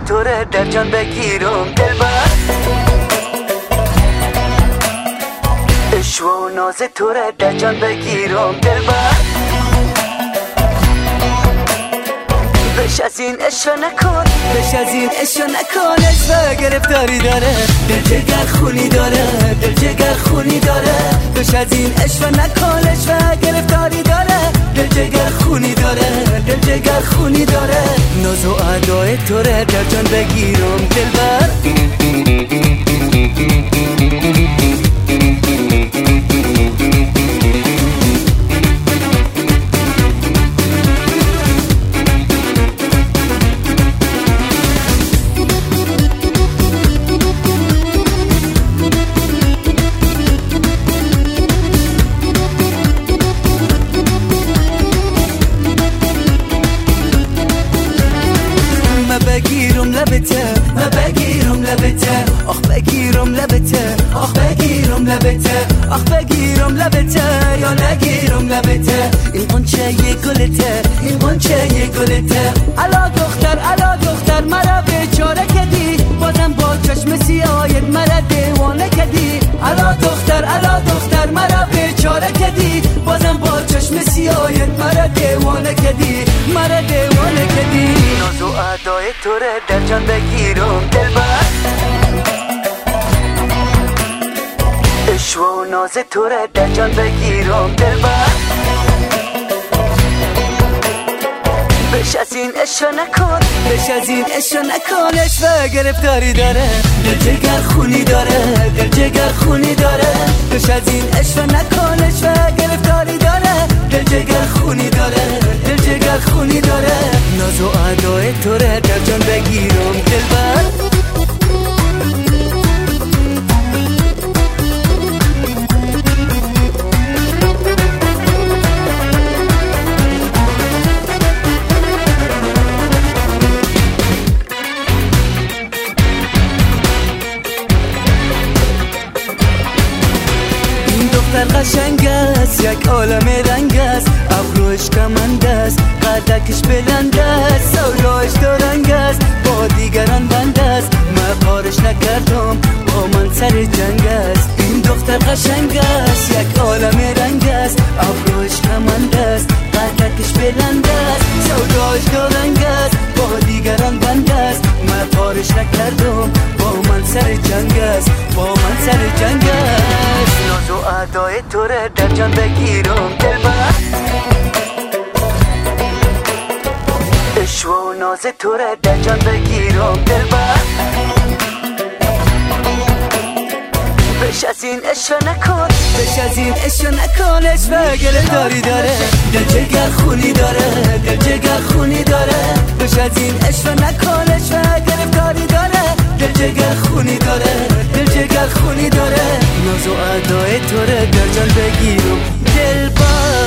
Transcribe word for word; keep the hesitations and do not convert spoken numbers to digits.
توره در جان بگیرم دلبر، عشق و ناز توره در جان بگیرم دلبر، بش از این عشق نکن، بش از این عشق نکن. عشق گرفتاری داره، دل جگر خونی داره، دل جگر خونی داره. بش از این عشق نکن، عشق گرفتاری داره، دل جگر خونی داره، دل جگر خونی داره. ناز و ادای توره در جان بگیرم دلبر، بگیرم لبته، ما بگیرم لبته، آخ بگیرم لبته، آخ بگیرم لبته، آخ بگیرم لبته یا نگیرم لبته. این قنچه یه گلته، این قنچه یه گلته. الا دختر، الا دختر مرا بیچاره کدی، بازم با چشم سیاهت مرا دیوانه کدی. الا دختر، الا دختر مرا بیچاره کدی، بازم با چشم سیاهت مرا دیوانه کدی، مرا دیوانه کدی. ناز و ادای توره در جان بگیرم دلبر، عشق و ناز توره در جان بگیرم دلبر، بش از این عشق نکن، بش از این عشق نکن. عشق گرفتاری داره، دل جگر خونی داره، دل جگر خونی داره. بش از این عشق نکن، عشق گرفتاری داره، دل جگر خونی داره، دل جگر خونی داره. ناز و ادای توره در جان بگیرم دلبر، قشنگ است، یک عالم رنگ است، ابروش کمند است، قدکش بلند است، سوداش دو رنگ است، با دیگران بند است. من کارش نکردم، با من سر جنگ است. این دختر قشنگ است، یک عالم رنگ است، ابروش کمند است، قدکش بلند است، سوداش دو رنگ است، با دیگران بند است. من کارش نکردم، با من سر جنگ است، با من سر جنگ است. ناز و ادای توره در جان بگیرم دلبر، عشق و ناز توره در جان بگیرم دلبر، بش از این عشق نکن، بش از این عشق نکن. عشق گرفتاری داره، دل جگر خونی داره، دل جگر خونی داره. بش از این عشق نکن، عشق گرفتاری داره، دل جگر خونی داره، دل جگر خونی داره. ناز و ادای توره در جان بگیرم دلبر.